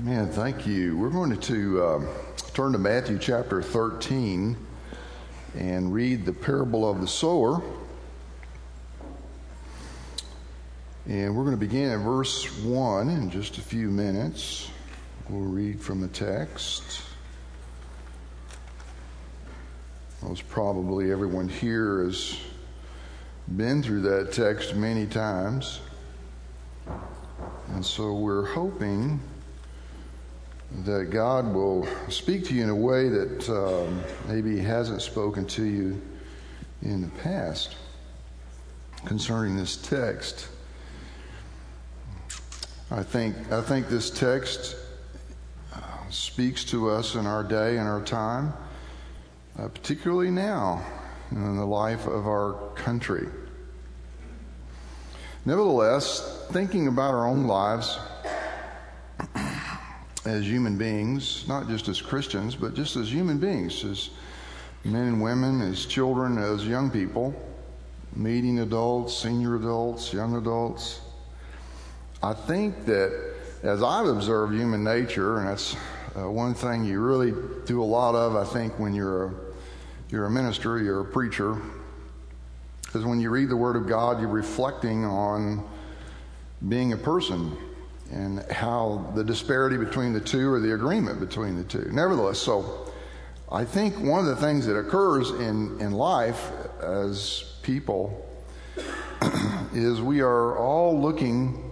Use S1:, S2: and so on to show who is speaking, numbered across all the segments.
S1: Amen. Thank you. We're going to turn to Matthew chapter 13 and read the parable of the sower. And we're going to begin at verse 1 in just a few minutes. We'll read from the text. Most probably everyone here has been through that text many times. And so we're hoping that God will speak to you in a way that maybe He hasn't spoken to you in the past concerning this text. I think this text speaks to us in our day and our time, particularly now in the life of our country. Nevertheless, thinking about our own lives as human beings, not just as Christians, but just as human beings, as men and women, as children, as young people, meeting adults, senior adults, young adults. I think that as I've observed human nature, and that's one thing you really do a lot of, I think, when you're a minister, you're a preacher, is when you read the Word of God, you're reflecting on being a person and how the disparity between the two or the agreement between the two. Nevertheless, so I think one of the things that occurs in life as people is we are all looking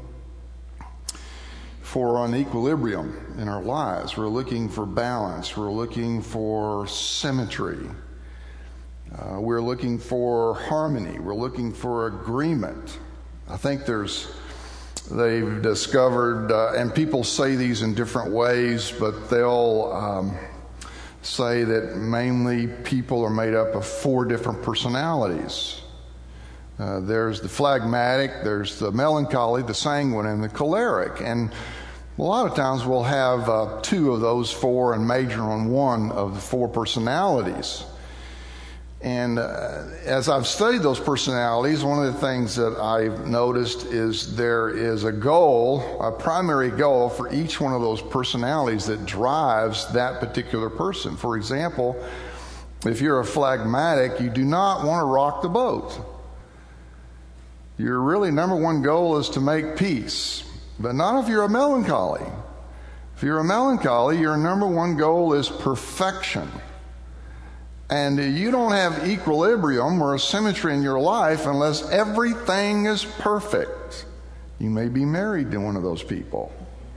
S1: for an equilibrium in our lives. We're looking for balance. We're looking for symmetry. We're looking for harmony. We're looking for agreement. I think they've discovered, and people say these in different ways, but they'll say that mainly people are made up of 4 different personalities. There's the phlegmatic, there's the melancholy, the sanguine, and the choleric. And a lot of times we'll have 2 of those 4 and major on 1 of the 4 personalities. And as I've studied those personalities, one of the things that I've noticed is there is a goal, a primary goal for each one of those personalities that drives that particular person. For example, if you're a phlegmatic, you do not want to rock the boat. Your really number one goal is to make peace, but not if you're a melancholy. If you're a melancholy, your number one goal is perfection. And you don't have equilibrium or a symmetry in your life unless everything is perfect. You may be married to one of those people.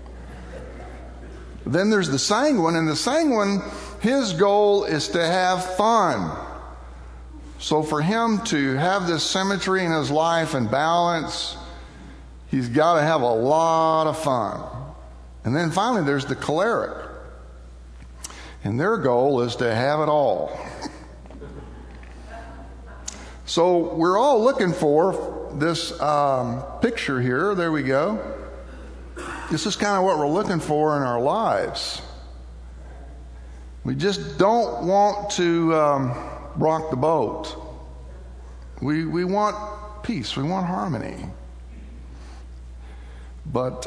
S1: Then there's the sanguine, and the sanguine, his goal is to have fun. So for him to have this symmetry in his life and balance, he's got to have a lot of fun. And then finally there's the choleric. And their goal is to have it all. So we're all looking for this picture here. There we go. This is kind of what we're looking for in our lives. We just don't want to rock the boat. We want peace. We want harmony. But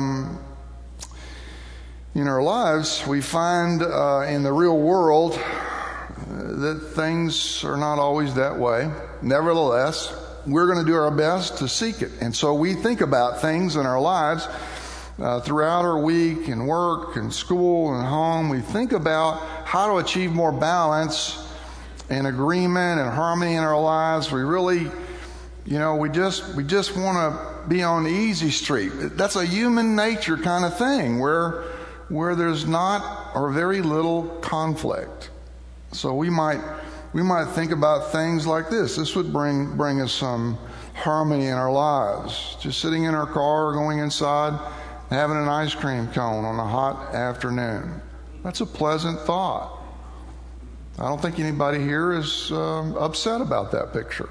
S1: in our lives, we find in the real world that things are not always that way. Nevertheless, we're going to do our best to seek it. And so we think about things in our lives throughout our week and work and school and home. We think about how to achieve more balance and agreement and harmony in our lives. We really, we just want to be on easy street. That's a human nature kind of thing where there's not or very little conflict. So we might think about things like this. This would bring us some harmony in our lives. Just sitting in our car or going inside, having an ice cream cone on a hot afternoon. That's a pleasant thought. I don't think anybody here is upset about that picture.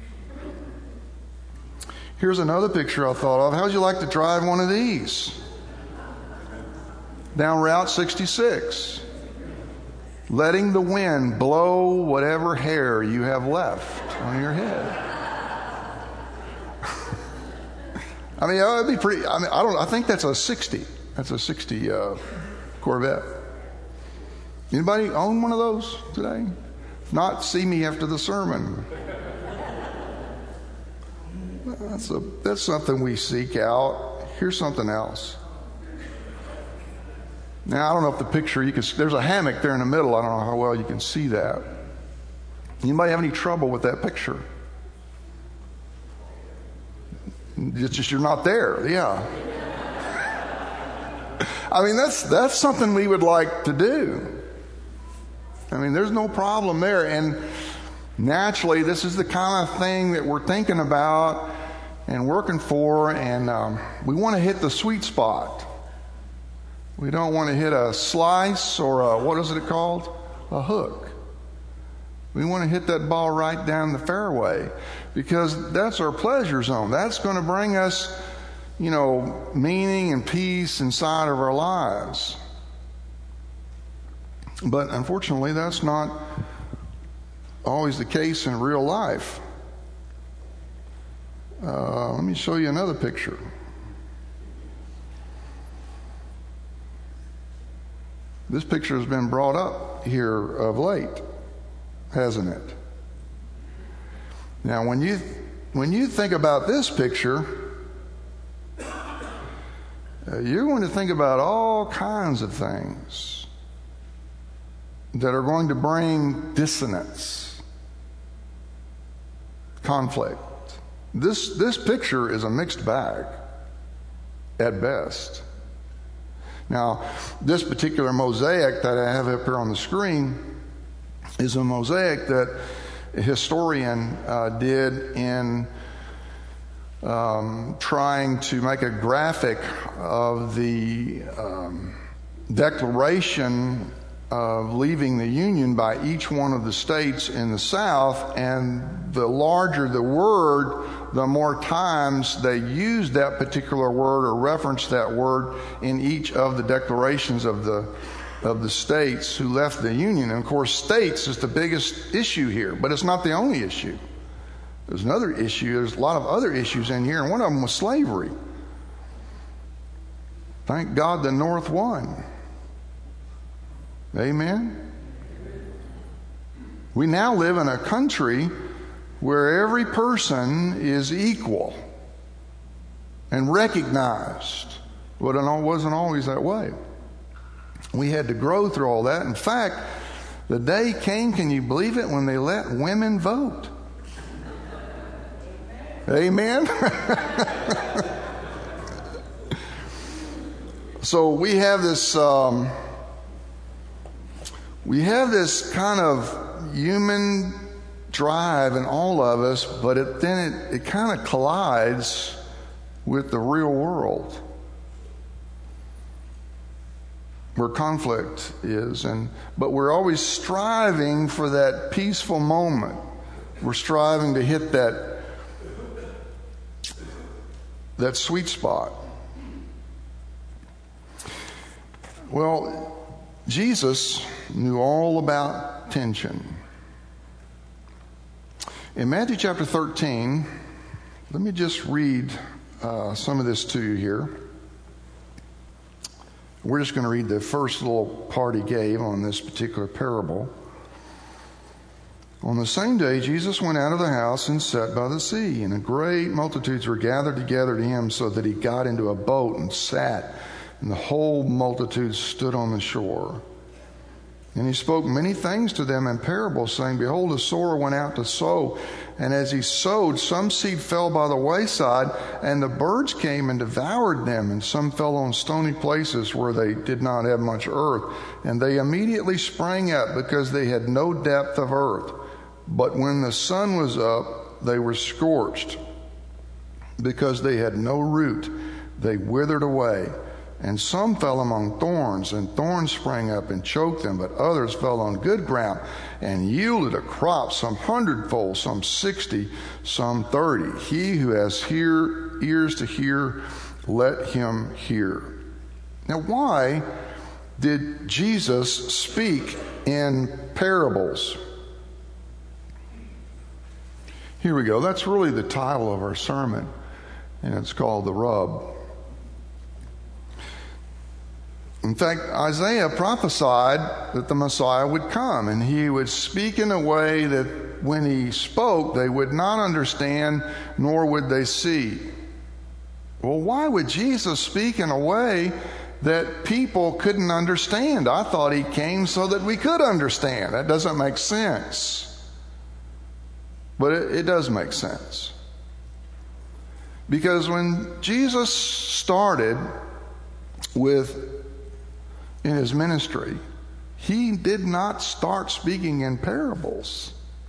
S1: Here's another picture I thought of. How would you like to drive one of these? Down Route 66. Letting the wind blow whatever hair you have left on your head. I mean, it'd be pretty. I think that's a 60. That's a 60 Corvette. Anybody own one of those today? If not, see me after the sermon. That's something we seek out. Here's something else. Now, I don't know if the picture, there's a hammock there in the middle. I don't know how well you can see that. Anybody have any trouble with that picture? It's just you're not there. Yeah. I mean, that's something we would like to do. I mean, there's no problem there. And naturally, this is the kind of thing that we're thinking about and working for. And we want to hit the sweet spot. We don't want to hit a slice or what is it called? A hook. We want to hit that ball right down the fairway because that's our pleasure zone. That's going to bring us, meaning and peace inside of our lives. But unfortunately, that's not always the case in real life. Let me show you another picture. This picture has been brought up here of late, hasn't it? Now, when you think about this picture, you're going to think about all kinds of things that are going to bring dissonance, conflict. This picture is a mixed bag at best. Now, this particular mosaic that I have up here on the screen is a mosaic that a historian did in trying to make a graphic of the declaration of leaving the Union by each one of the states in the South, and the larger the word, the more times they used that particular word or referenced that word in each of the declarations of the states who left the Union. And of course, states is the biggest issue here, but it's not the only issue. There's another issue. There's a lot of other issues in here, and one of them was slavery. Thank God the North won. Amen? We now live in a country where every person is equal and recognized. But it wasn't always that way. We had to grow through all that. In fact, the day came, can you believe it, when they let women vote? Amen? So we have this kind of human drive in all of us, but it kind of collides with the real world where conflict is. But we're always striving for that peaceful moment. We're striving to hit that sweet spot. Well, Jesus knew all about tension. In Matthew chapter 13, let me just read some of this to you here. We're just going to read the first little part he gave on this particular parable. On the same day, Jesus went out of the house and sat by the sea, and great multitudes were gathered together to him, so that he got into a boat and sat, and the whole multitude stood on the shore. And he spoke many things to them in parables, saying, Behold, a sower went out to sow. And as he sowed, some seed fell by the wayside, and the birds came and devoured them. And some fell on stony places where they did not have much earth. And they immediately sprang up, because they had no depth of earth. But when the sun was up, they were scorched. Because they had no root, they withered away. And some fell among thorns, and thorns sprang up and choked them. But others fell on good ground and yielded a crop, some 100-fold, some 60, some 30. He who has ears to hear, let him hear. Now, why did Jesus speak in parables? Here we go. That's really the title of our sermon, and it's called The Rub. In fact, Isaiah prophesied that the Messiah would come, and he would speak in a way that when he spoke, they would not understand, nor would they see. Well, why would Jesus speak in a way that people couldn't understand? I thought he came so that we could understand. That doesn't make sense. But it does make sense. Because when Jesus started in his ministry, he did not start speaking in parables.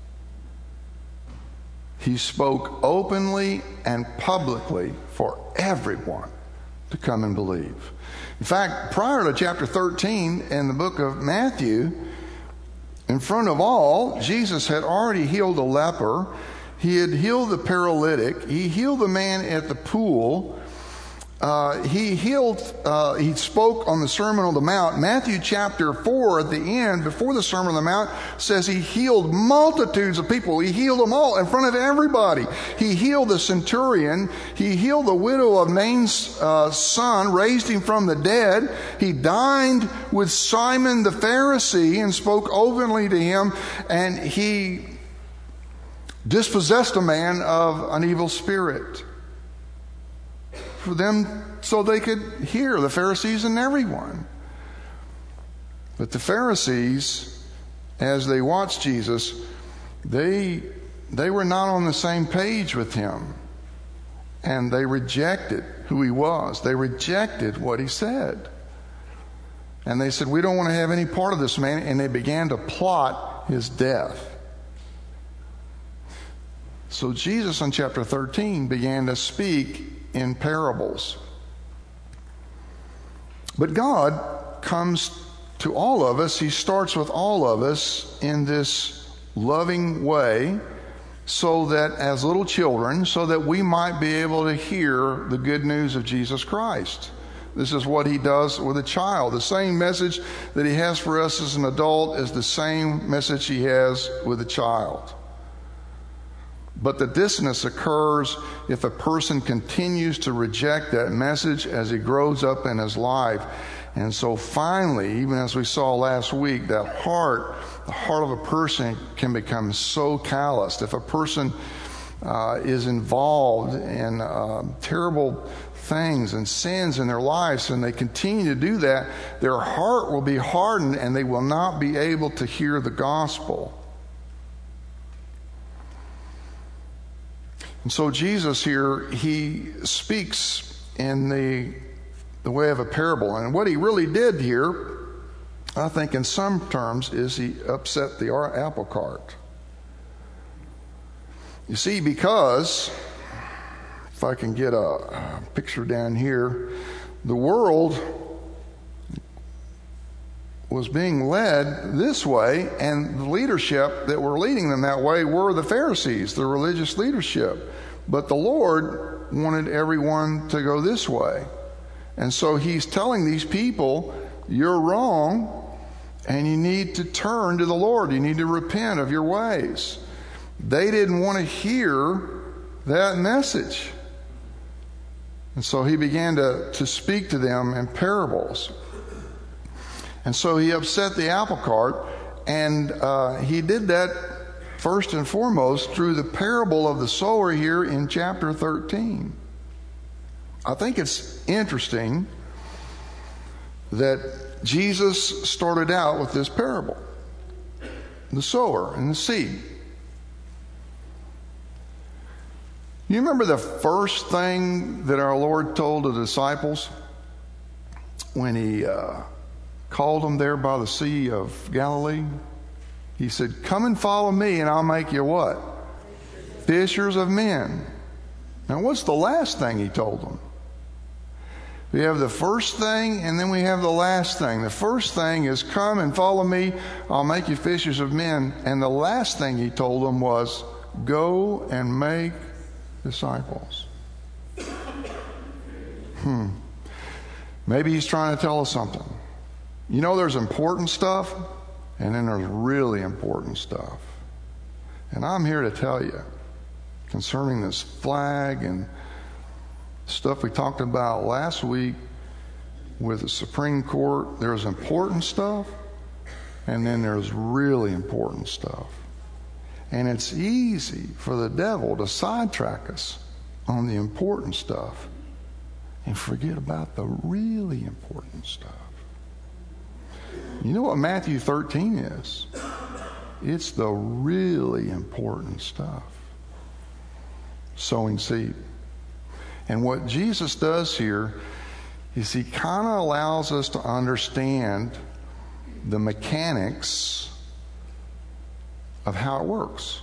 S1: He spoke openly and publicly for everyone to come and believe. In fact, prior to chapter 13 in the book of Matthew, in front of all, Jesus had already healed a leper. He had healed the paralytic. He healed the man at the pool. He spoke on the Sermon on the Mount. Matthew chapter 4 at the end, before the Sermon on the Mount, says he healed multitudes of people. He healed them all in front of everybody. He healed the centurion. He healed the widow of Nain's son, raised him from the dead. He dined with Simon the Pharisee and spoke openly to him, and he dispossessed a man of an evil spirit. For them, so they could hear, the Pharisees and everyone. But the Pharisees, as they watched Jesus, they were not on the same page with him. And they rejected who he was. They rejected what he said. And they said, we don't want to have any part of this man. And they began to plot his death. So Jesus in chapter 13 began to speak in parables. But God comes to all of us. He starts with all of us in this loving way, so that as little children, so that we might be able to hear the good news of Jesus Christ. This is what he does with a child. The same message that he has for us as an adult is the same message he has with a child. But the dissonance occurs if a person continues to reject that message as he grows up in his life. And so finally, even as we saw last week, the heart of a person can become so calloused. If a person is involved in terrible things and sins in their lives, and they continue to do that, their heart will be hardened and they will not be able to hear the gospel. And so Jesus here, he speaks in the way of a parable. And what he really did here, I think in some terms, is he upset the apple cart. You see, because, if I can get a picture down here, the world was being led this way, and the leadership that were leading them that way were the Pharisees, the religious leadership. But the Lord wanted everyone to go this way. And so he's telling these people, you're wrong, and you need to turn to the Lord. You need to repent of your ways. They didn't want to hear that message. And so he began to speak to them in parables. And so he upset the apple cart, and he did that first and foremost through the parable of the sower here in chapter 13. I think it's interesting that Jesus started out with this parable, the sower and the seed. You remember the first thing that our Lord told the disciples when he called them there by the Sea of Galilee? He said, come and follow me and I'll make you what? Fishers of men. Now what's the last thing he told them? We have the first thing and then we have the last thing. The first thing is come and follow me, I'll make you fishers of men. And the last thing he told them was go and make disciples. Maybe he's trying to tell us something. You know, there's important stuff, and then there's really important stuff. And I'm here to tell you concerning this flag and stuff we talked about last week, with the Supreme Court, there's important stuff, and then there's really important stuff. And it's easy for the devil to sidetrack us on the important stuff and forget about the really important stuff. You know what Matthew 13 is? It's the really important stuff. Sowing seed. And what Jesus does here is he kind of allows us to understand the mechanics of how it works.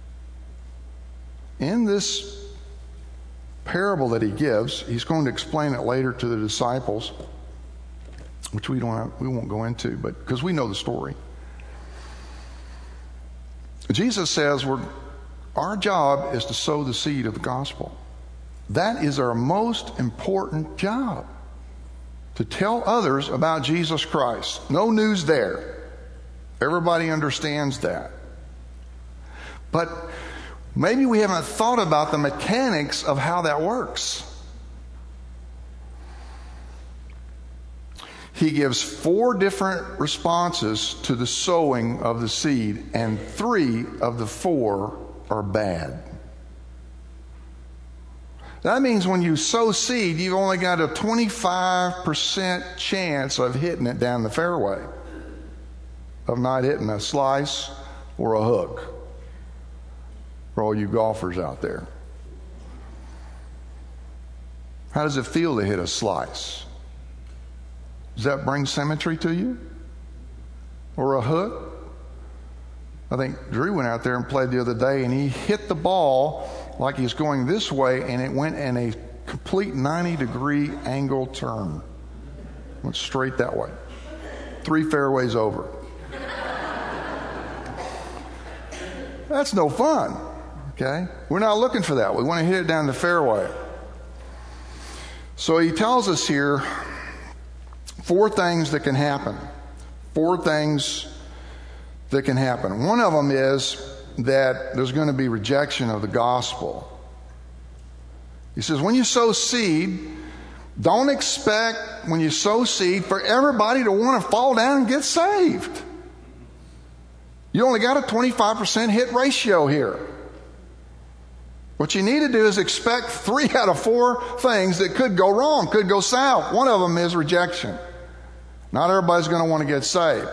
S1: In this parable that he gives, he's going to explain it later to the disciples, which we won't go into, but because we know the story. Jesus says our job is to sow the seed of the gospel. That is our most important job, to tell others about Jesus Christ. No news there. Everybody understands that. But maybe we haven't thought about the mechanics of how that works. He gives 4 different responses to the sowing of the seed, and 3 of the 4 are bad. That means when you sow seed, you've only got a 25% chance of hitting it down the fairway, of not hitting a slice or a hook, for all you golfers out there. How does it feel to hit a slice? Does that bring symmetry to you? Or a hook? I think Drew went out there and played the other day, and he hit the ball like he's going this way, and it went in a complete 90-degree angle turn. Went straight that way. 3 fairways over. That's no fun, okay? We're not looking for that. We want to hit it down the fairway. So he tells us here 4 things that can happen. 4 things that can happen. One of them is that there's going to be rejection of the gospel. He says, when you sow seed, don't expect when you sow seed for everybody to want to fall down and get saved. You only got a 25% hit ratio here. What you need to do is expect 3 out of 4 things that could go wrong, could go south. One of them is rejection. Not everybody's going to want to get saved.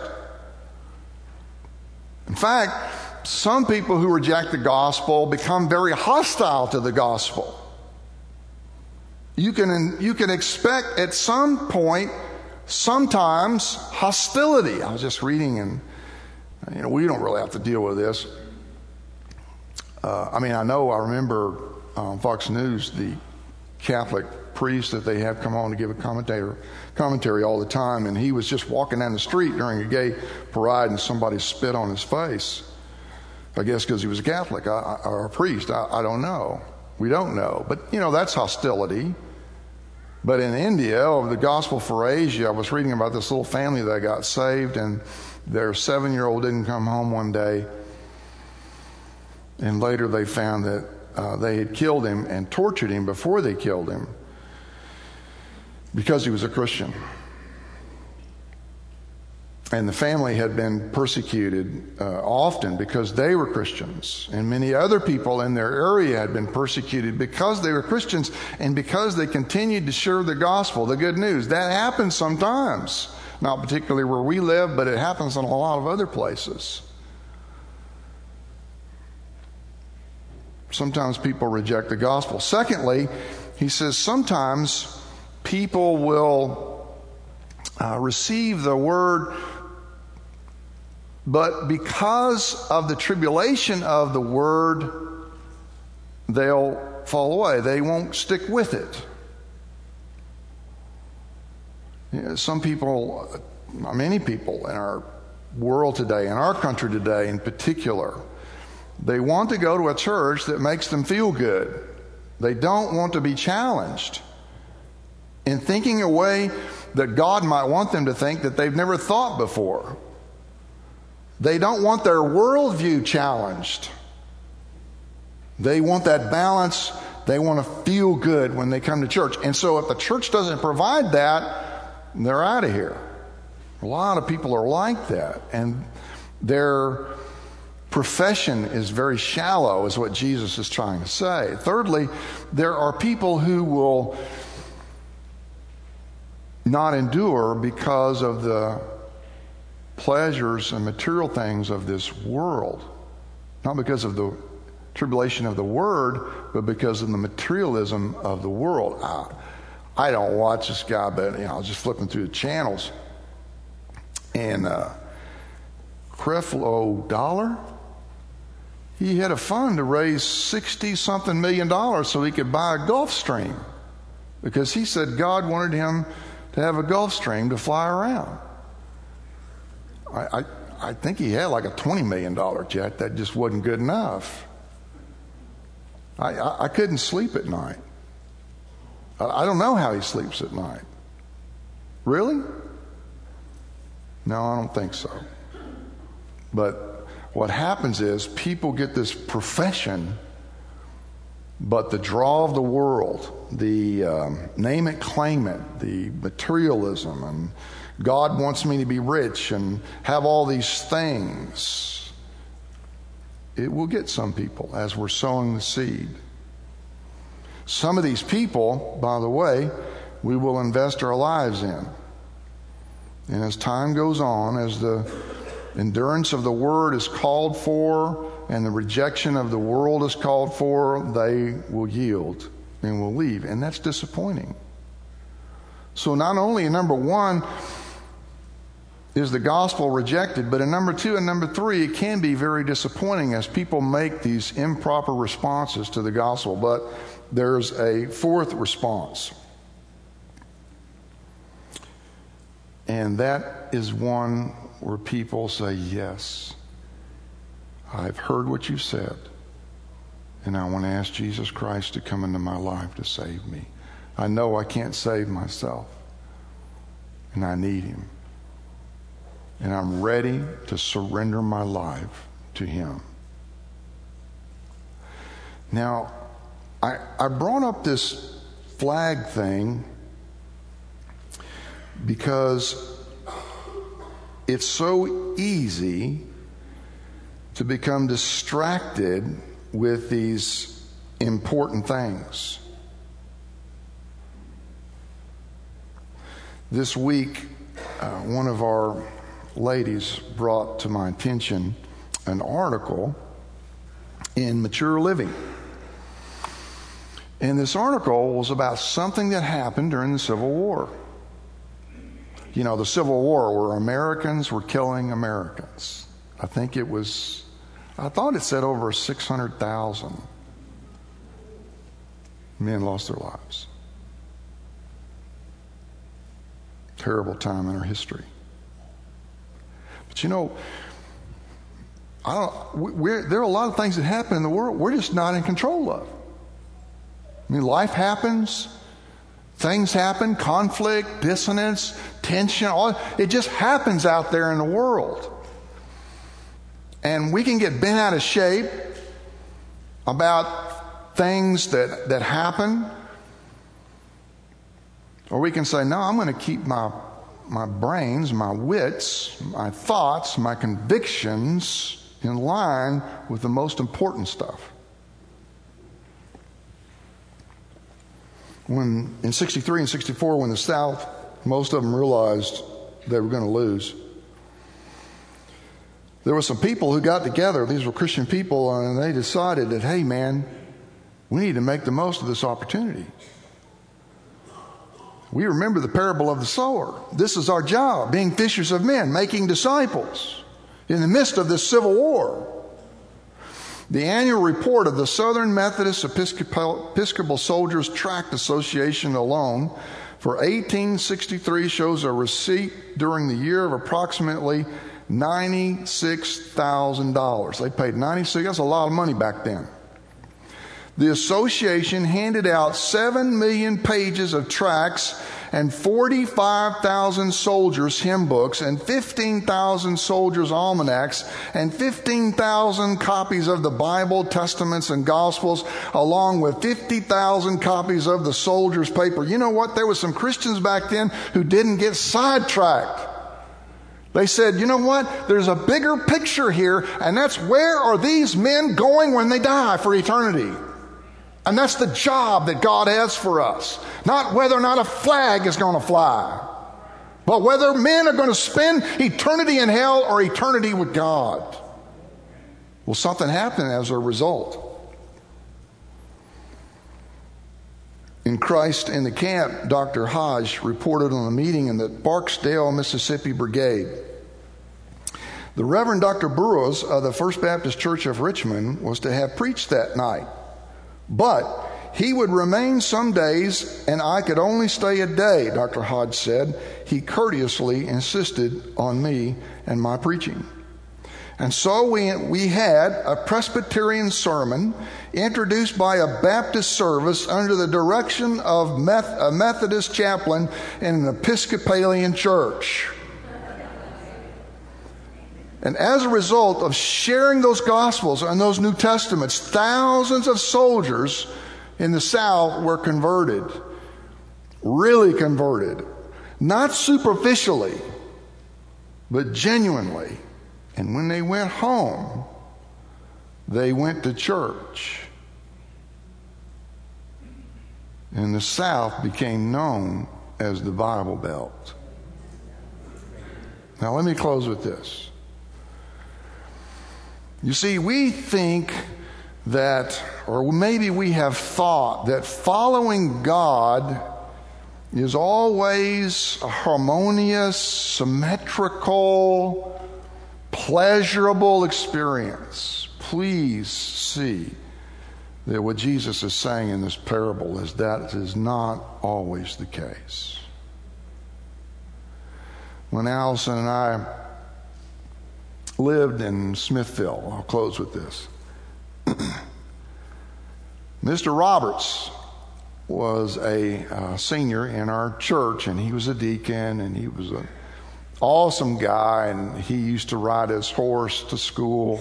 S1: In fact, some people who reject the gospel become very hostile to the gospel. You can expect at some point, sometimes, hostility. I was just reading, and we don't really have to deal with this. I remember on Fox News, the Catholic priest that they have come on to give a commentary all the time, and he was just walking down the street during a gay parade, and somebody spit on his face. I guess because he was a Catholic or a priest. I don't know. We don't know. But, that's hostility. But in India, the Gospel for Asia, I was reading about this little family that got saved, and their 7-year-old didn't come home one day. And later they found that they had killed him and tortured him before they killed him because he was a Christian. And the family had been persecuted often because they were Christians. And many other people in their area had been persecuted because they were Christians and because they continued to share the gospel, the good news. That happens sometimes. Not particularly where we live, but it happens in a lot of other places. Sometimes people reject the gospel. Secondly, he says sometimes people will receive the word, but because of the tribulation of the word, they'll fall away. They won't stick with it. Some people, many people in our world today, in our country today in particular, they want to go to a church that makes them feel good. They don't want to be challenged in thinking a way that God might want them to think that they've never thought before. They don't want their worldview challenged. They want that balance. They want to feel good when they come to church. And so if the church doesn't provide that, and they're out of here. A lot of people are like that, and their profession is very shallow, is what Jesus is trying to say. Thirdly, there are people who will not endure because of the pleasures and material things of this world. Not because of the tribulation of the Word, but because of the materialism of the world. I don't watch this guy, but I was just flipping through the channels, and Creflo Dollar, he had a fund to raise $60-something million so he could buy a Gulfstream, because he said God wanted him to have a Gulfstream to fly around. I think he had like a $20 million jet. That just wasn't good enough. I couldn't sleep at night. I don't know how he sleeps at night. Really? No, I don't think so. But what happens is people get this profession, but the draw of the world, the name it, claim it, the materialism, and God wants me to be rich and have all these things, it will get some people as we're sowing the seed. Some of these people, by the way, we will invest our lives in. And as time goes on, as the endurance of the Word is called for and the rejection of the world is called for, they will yield and will leave. And that's disappointing. So not only in number one is the gospel rejected, but in number two and number three, it can be very disappointing as people make these improper responses to the gospel. But there's a fourth response. And that is one where people say, yes, I've heard what you said, and I want to ask Jesus Christ to come into my life to save me. I know I can't save myself, and I need Him. And I'm ready to surrender my life to Him. Now, I brought up this flag thing because it's so easy to become distracted with these important things. This week, one of our ladies brought to my attention an article in Mature Living. And this article was about something that happened during the Civil War. You know, the Civil War where Americans were killing Americans. I thought it said over 600,000 men lost their lives. Terrible time in our history. But you know, there are a lot of things that happen in the world we're just not in control of. I mean, life happens, things happen, conflict, dissonance, tension, it just happens out there in the world. And we can get bent out of shape about things that happen. Or we can say, no, I'm going to keep my brains, my wits, my thoughts, my convictions in line with the most important stuff. When in 63 and 64, when the South, most of them realized they were going to lose, there were some people who got together. These were Christian people, and they decided that, hey, man, we need to make the most of this opportunity. We remember the parable of the sower. This is our job, being fishers of men, making disciples in the midst of this civil war. The annual report of the Southern Methodist Episcopal Soldiers Tract Association alone for 1863 shows a receipt during the year of approximately $96,000. They paid $96,000. That's a lot of money back then. The association handed out 7 million pages of tracts and 45,000 soldiers' hymn books, and 15,000 soldiers' almanacs, and 15,000 copies of the Bible, Testaments, and Gospels, along with 50,000 copies of the soldiers' paper. You know what? There were some Christians back then who didn't get sidetracked. They said, you know what? There's a bigger picture here, and that's where are these men going when they die for eternity? And that's the job that God has for us. Not whether or not a flag is going to fly, but whether men are going to spend eternity in hell or eternity with God. Well, something happened as a result. In Christ in the Camp, Dr. Hodge reported on a meeting in the Barksdale, Mississippi Brigade. The Reverend Dr. Burroughs of the First Baptist Church of Richmond was to have preached that night. But he would remain some days, and I could only stay a day, Dr. Hodge said. He courteously insisted on me and my preaching. And so we had a Presbyterian sermon introduced by a Baptist service under the direction of a Methodist chaplain in an Episcopalian church. And as a result of sharing those Gospels and those New Testaments, thousands of soldiers in the South were converted. Really converted. Not superficially, but genuinely. And when they went home, they went to church. And the South became known as the Bible Belt. Now let me close with this. You see, we think that, or maybe we have thought that following God is always a harmonious, symmetrical, pleasurable experience. Please see that what Jesus is saying in this parable is that is not always the case. When Allison and I lived in Smithville, I'll close with this. Mr. Roberts was a senior in our church, and he was a deacon, and he was an awesome guy, and he used to ride his horse to school.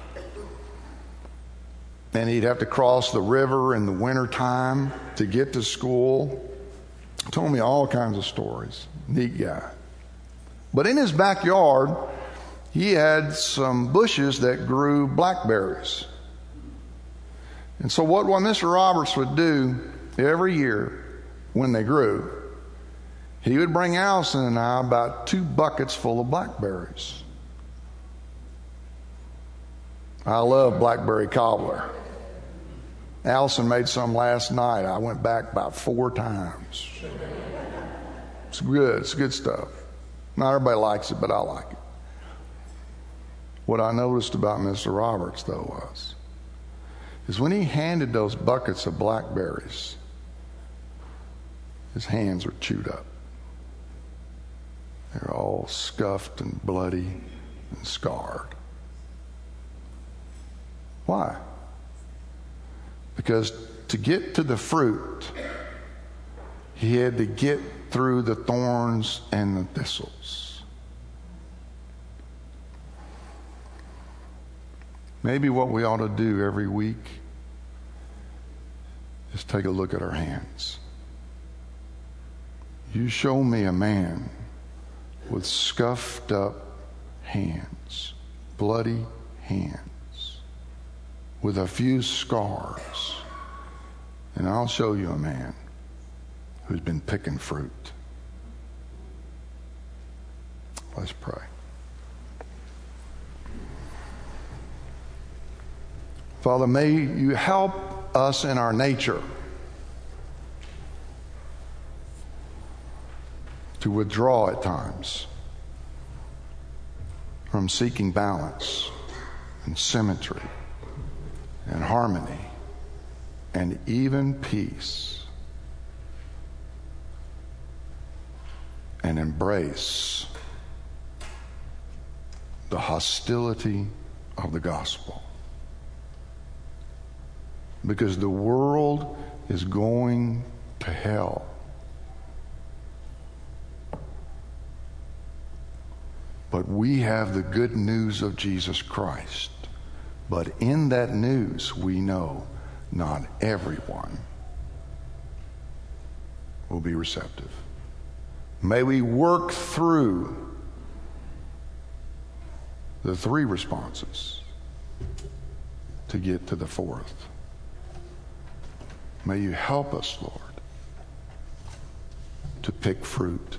S1: And he'd have to cross the river in the wintertime to get to school. He told me all kinds of stories. Neat guy. But in his backyard, he had some bushes that grew blackberries. And so what Mr. Roberts would do every year when they grew, he would bring Allison and I about 2 buckets full of blackberries. I love blackberry cobbler. Allison made some last night. I went back about 4 times. It's good. It's good stuff. Not everybody likes it, but I like it. What I noticed about Mr. Roberts, though, is when he handed those buckets of blackberries, his hands were chewed up. They're all scuffed and bloody and scarred. Why? Because to get to the fruit, he had to get through the thorns and the thistles. Maybe what we ought to do every week is take a look at our hands. You show me a man with scuffed up hands, bloody hands, with a few scars, and I'll show you a man who's been picking fruit. Let's pray. Father, may you help us in our nature to withdraw at times from seeking balance and symmetry and harmony and even peace, and embrace the hostility of the gospel. Because the world is going to hell. But we have the good news of Jesus Christ. But in that news, we know not everyone will be receptive. May we work through the 3 responses to get to the 4th. May you help us, Lord, to pick fruit.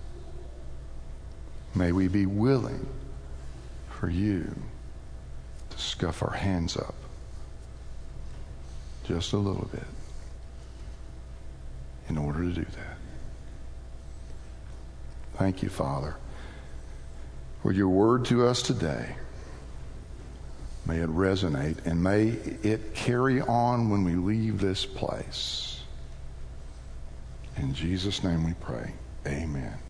S1: May we be willing for you to scuff our hands up just a little bit in order to do that. Thank you, Father, for your word to us today. May it resonate and may it carry on when we leave this place. In Jesus' name we pray. Amen.